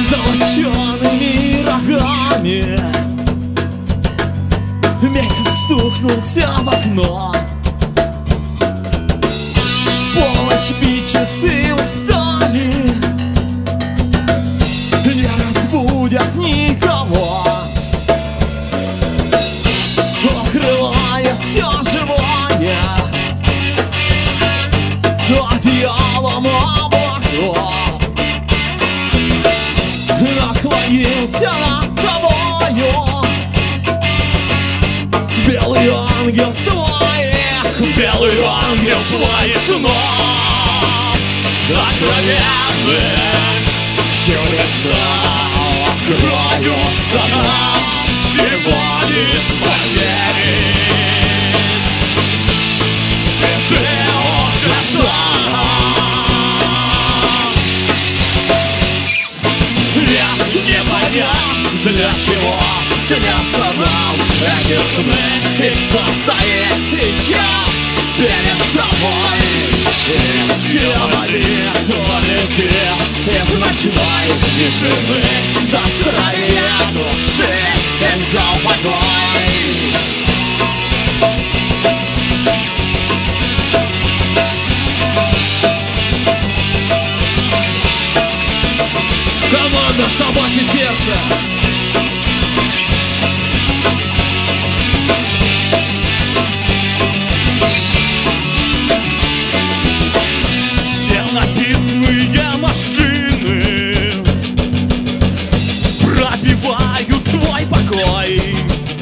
золочеными рогами. Месяц стукнулся в окно, полночь, бить часы устали, не разбудят никого, укрывая все живое одеялом облаков. Наклонился над тобою белый ангел твоих, белый ангел твоих снов. Сокровенные чудеса откроются нам, всего лишь поверить, и ты уже там. Не понять, для чего снятся нам эти сны, и кто стоит сейчас перед тобой. И человек улетел из ночной тишины, за здравие души и за покой. Команда «Собачье сердце». Все напитные машины пробивают твой покой,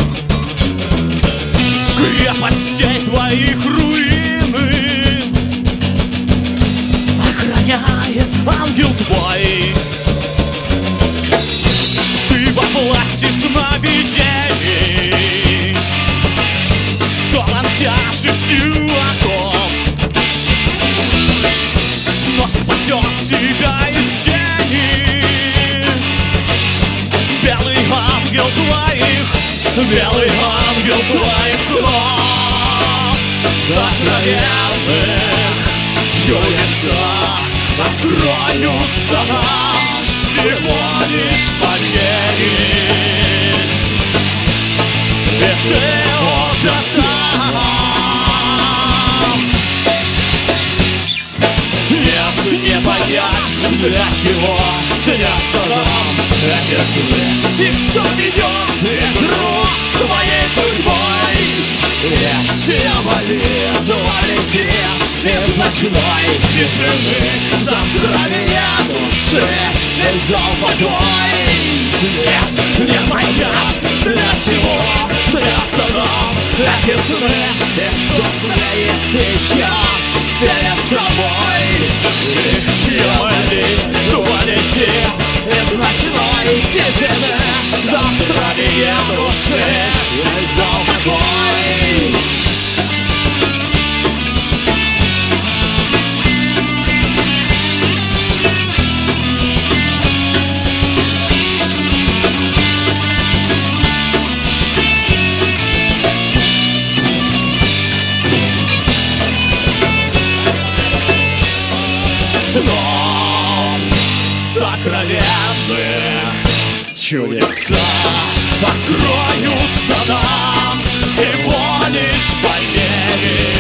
крепостей твоих руины охраняет ангел твой. Во власти сновидений, скован тяжестью оков, но спасет тебя из тени белый ангел твоих, белый ангел твоих снов. Сокровенных чудеса откроются нам, всего лишь поверить, и ты уже там. Нет, не понять, для чего снятся нам эти сны, и кто ведет игру с твоей судьбой. И дьяволит улетел из ночной тишины, за здравие души и за покой. Нет, не понять, для чего снятся нам эти сны, и кто стоит сейчас перед тобой. И дьяволит улетел из ночной тишины, за здравие души и за покой. Снов сокровенных чудеса откроются нам, всего лишь поверить.